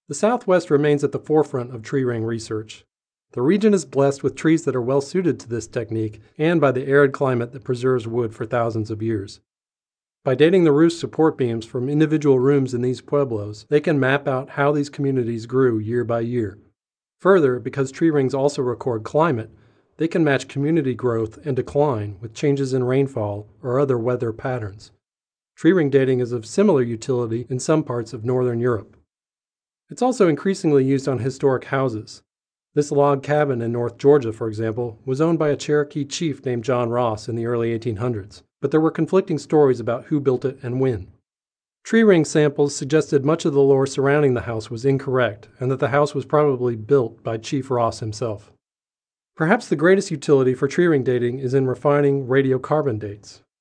The Southwest remains at the forefront of tree ring research. The region is blessed with trees that are well suited to this technique and by the arid climate that preserves wood for thousands of years. By dating the roof support beams from individual rooms in these pueblos, they can map out how these communities grew year by year. Further, because tree rings also record climate, they can match community growth and decline with changes in rainfall or other weather patterns. Tree ring dating is of similar utility in some parts of northern Europe. It's also increasingly used on historic houses. This log cabin in North Georgia, for example, was owned by a Cherokee chief named John Ross in the early 1800s, but there were conflicting stories about who built it and when. Tree ring samples suggested much of the lore surrounding the house was incorrect and that the house was probably built by Chief Ross himself. Perhaps the greatest utility for tree ring dating is in refining radiocarbon dates.